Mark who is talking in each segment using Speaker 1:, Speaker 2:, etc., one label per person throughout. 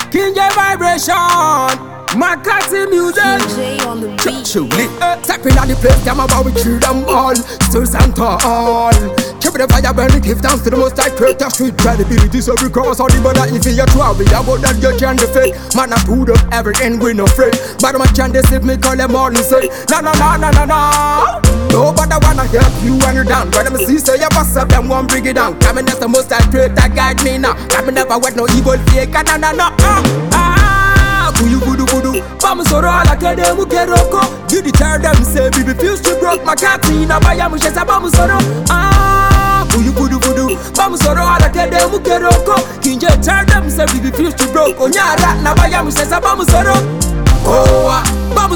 Speaker 1: King J vibration. Makati music.
Speaker 2: King J on the beat.
Speaker 1: Stepping out the place, them about we kill them all. Still Santa all. Keep the fire burning, give thanks to the most high creator. Street credibility, so we cross all the border. If you try, we about that you can defeat. Man, I put up everything, we no afraid. But my can deceive me, call them all and say, no, no, no, no, no, no. Nobody wanna help you when you're down. But them see, say you bust up, them won't bring it down. Coming as the most high creator, guide me now. Coming never with no evil fake, no, no, no. Kuyu voodoo voodoo, Bam soro ala kede mu keroko. You the tell them say we refuse to broke my cat in a baya mu shesa bam soro. Kuyu voodoo voodoo, Bam soro ala kede mu keroko. King J tell them say we refuse to broke. Onyara na baya mu shesa bam soro. Koa, bam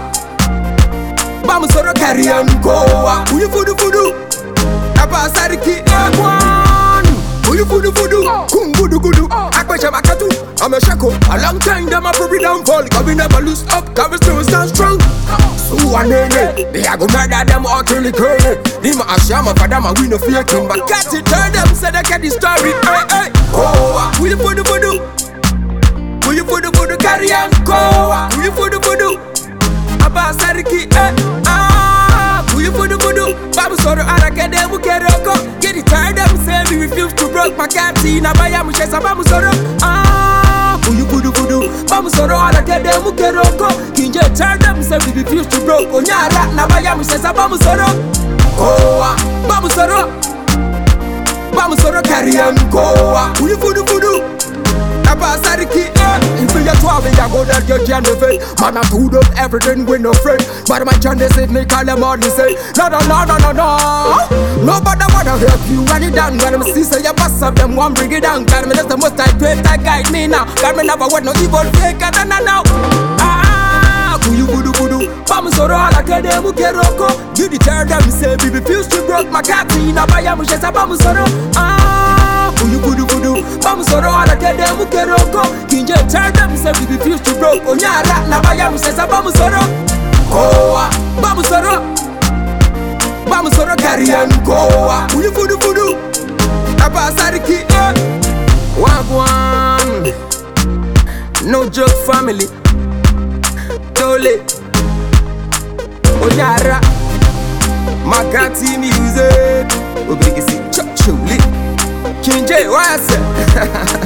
Speaker 1: soro carry am koa. Kuyu voodoo voodoo, Aba sariki ekwan. Kuyu voodoo voodoo, kum voodoo voodoo. Akbasha makatu. I'm a shako, a long time them a probably downfall. Cause we never lose up, cause we still stand strong. So one day, they a go murder them all till the curry. Lima a shama for them and we no fear king. But catch it, tell them, say they get the story. Hey, hey, oh, will you voodoo voodoo? Will you voodoo voodoo carry on? Will you voodoo voodoo? Abba Sariki, will you voodoo voodoo? Babu soro arakede mu keroko. Get it, tell them, say we refuse to broke my cat in a baya mu shesa bamu soro. Kuyu voodoo voodoo, Bam soro ala kede mu keroko. King J tell them say we refuse to broke. Onyara na baya mu shesa bam soro. Koa, bam soro carry am koa. Kuyu voodoo voodoo, Aba sariki if you 12 you go that you can defeat. Man I do up everything with no friend. But my chance is me call them all and say no no no no no no. Nobody wanna help you when you down. When them see say you bust up them one bring it down. God me just the most tight great that guide me now. God me never want no evil fake no no no. Kuyu voodoo voodoo, Bam soro ala kede mu keroko. You the tell them say we refuse to broke my cat in a baya mu shesa bam soro. Kuyu voodoo voodoo, Bam soro ala kede mu keroko. King J tell them say we refuse to broke. Onyara na baya mu shesa bam soro. Koa, bam soro carry am koa. Kuyu voodoo voodoo, Aba sariki wagwan. No joke family. Dole, Onyara, Makati music. Obligisi, King J, what's it?